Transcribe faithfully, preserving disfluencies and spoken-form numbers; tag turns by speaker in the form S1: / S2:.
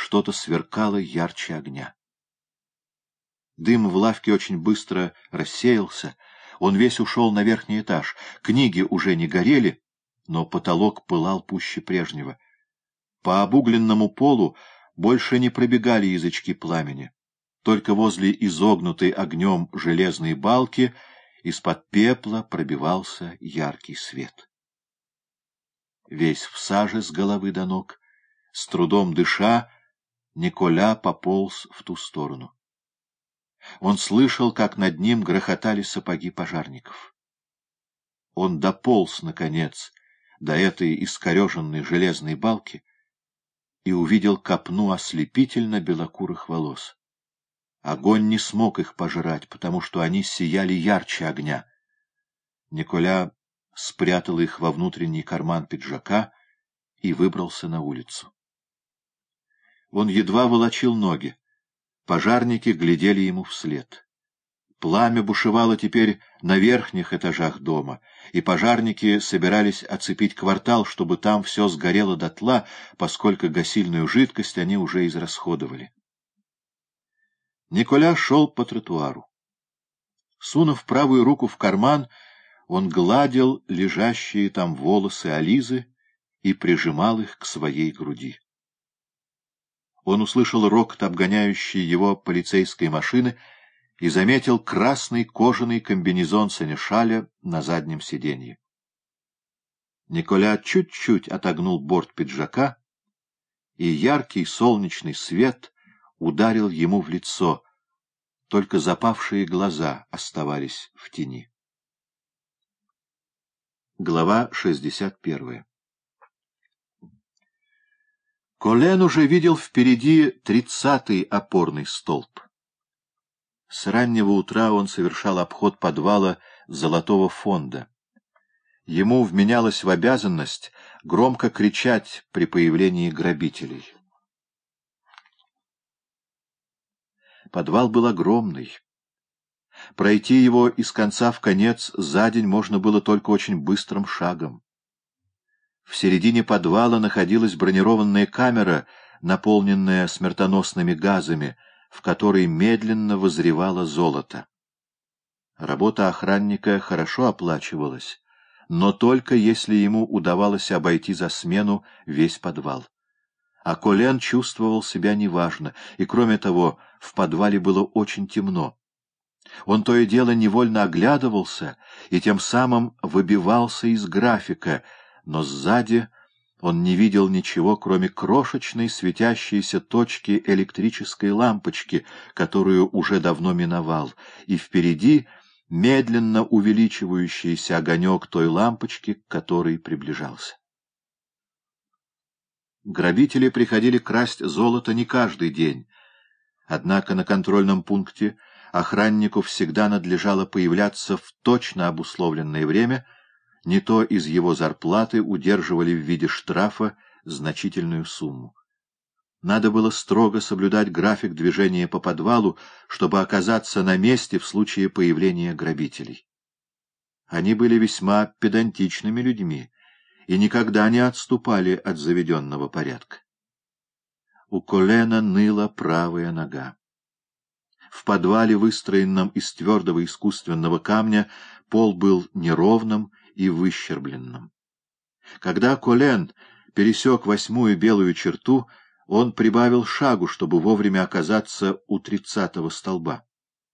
S1: что-то сверкало ярче огня. Дым в лавке очень быстро рассеялся, он весь ушел на верхний этаж, книги уже не горели, но потолок пылал пуще прежнего. По обугленному полу больше не пробегали язычки пламени, только возле изогнутой огнем железной балки из-под пепла пробивался яркий свет. Весь в саже с головы до ног, с трудом дыша, Николя пополз в ту сторону. Он слышал, как над ним грохотали сапоги пожарников. Он дополз, наконец, до этой искореженной железной балки и увидел копну ослепительно белокурых волос. Огонь не смог их пожрать, потому что они сияли ярче огня. Николя спрятал их во внутренний карман пиджака и выбрался на улицу. Он едва волочил ноги. Пожарники глядели ему вслед. Пламя бушевало теперь на верхних этажах дома, и пожарники собирались оцепить квартал, чтобы там все сгорело дотла, поскольку гасильную жидкость они уже израсходовали. Николя шел по тротуару. Сунув правую руку в карман, он гладил лежащие там волосы Ализы и прижимал их к своей груди. Он услышал рокот обгоняющей его полицейской машины и заметил красный кожаный комбинезон Сенешаля на заднем сиденье. Николя чуть-чуть отогнул борт пиджака, и яркий солнечный свет ударил ему в лицо, только запавшие глаза оставались в тени. Глава шестьдесят первая. Колен уже видел впереди тридцатый опорный столб. С раннего утра он совершал обход подвала Золотого фонда. Ему вменялось в обязанность громко кричать при появлении грабителей. Подвал был огромный. Пройти его из конца в конец за день можно было только очень быстрым шагом. В середине подвала находилась бронированная камера, наполненная смертоносными газами, в которой медленно вызревало золото. Работа охранника хорошо оплачивалась, но только если ему удавалось обойти за смену весь подвал. А Колен чувствовал себя неважно, и, кроме того, в подвале было очень темно. Он то и дело невольно оглядывался и тем самым выбивался из графика, но сзади он не видел ничего, кроме крошечной светящейся точки электрической лампочки, которую уже давно миновал, и впереди медленно увеличивающийся огонек той лампочки, к которой приближался. Грабители приходили красть золото не каждый день, однако на контрольном пункте охраннику всегда надлежало появляться в точно обусловленное время, не то из его зарплаты удерживали в виде штрафа значительную сумму. Надо было строго соблюдать график движения по подвалу, чтобы оказаться на месте в случае появления грабителей. Они были весьма педантичными людьми и никогда не отступали от заведенного порядка. У Колена ныла правая нога. В подвале, выстроенном из твердого искусственного камня, пол был неровным и выщербленным. Когда Колен пересек восьмую белую черту, он прибавил шагу, чтобы вовремя оказаться у тридцатого столба.